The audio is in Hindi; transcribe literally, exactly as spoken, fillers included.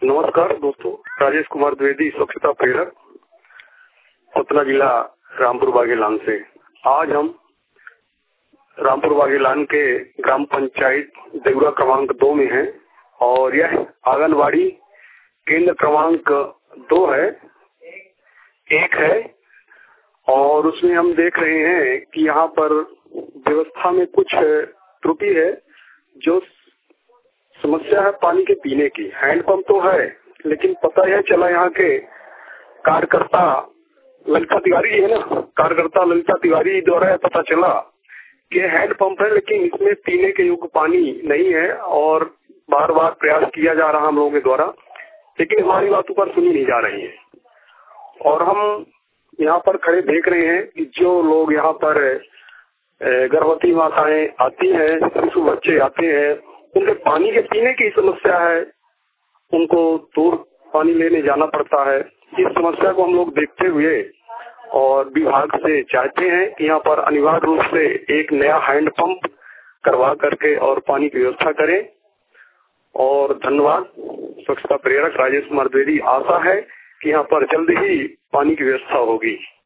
नमस्कार दोस्तों, राजेश कुमार द्विवेदी, स्वच्छता प्रेरक, उतना जिला रामपुर बागेलान से। आज हम रामपुर बागेलान के ग्राम पंचायत देवरा क्रमांक दो में हैं और यह आंगनबाड़ी केंद्र क्रमांक दो है, एक है। और उसमें हम देख रहे हैं कि यहाँ पर व्यवस्था में कुछ त्रुटि है। जो समस्या है पानी के पीने की, हैंडपंप तो है लेकिन पता यह चला यहाँ के कार्यकर्ता ललिता तिवारी है ना, कार्यकर्ता ललिता तिवारी द्वारा पता चला कि हैंडपंप है लेकिन इसमें पीने के योग्य पानी नहीं है और बार बार प्रयास किया जा रहा हम लोगों के द्वारा, लेकिन हमारी बातों पर सुनी नहीं जा रही है। और हम यहाँ पर खड़े देख रहे हैं कि जो लोग यहाँ पर गर्भवती माताएं आती हैं, शिशु बच्चे आते हैं, उनके पानी के पीने की समस्या है, उनको दूर पानी लेने जाना पड़ता है। इस समस्या को हम लोग देखते हुए और विभाग से चाहते हैं कि यहाँ पर अनिवार्य रूप से एक नया हैंडपंप करवा करके और पानी की व्यवस्था करें। और धन्यवाद। स्वच्छता प्रेरक राजेश कुमार द्विवेदी। आशा है कि यहाँ पर जल्द ही पानी की व्यवस्था होगी।